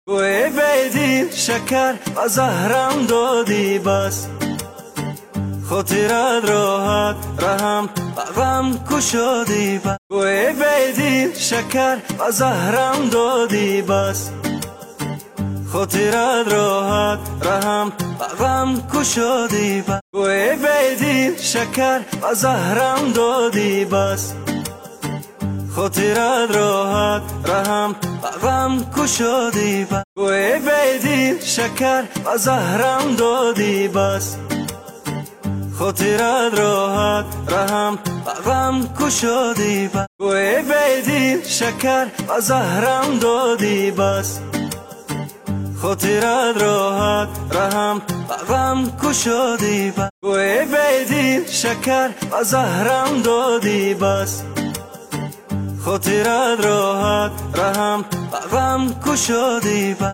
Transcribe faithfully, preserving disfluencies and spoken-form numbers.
گوی بیدی شکر و زهرم دادی بس، خاطرت راحت رحم و غم کشادی بس. گوی بیدی شکر و زهرم دادی بس، خاطرت راحت رحم و غم کشادی بس. گوی بیدی شکر و زهرم دادی بس، خاطرت راحت رحم و غم کشادی بس. گوی بیدی شکر و زهرم دادی بس، خاطرت راحت رحم و غم کشادی بس. گوی بیدی شکر و زهرم دادی بس، خاطرت راحت رحم و غم کشادی بس. گوی بیدی شکر و زهرم دادی بس، خاطرت راحت رحم و غم کشادی بس.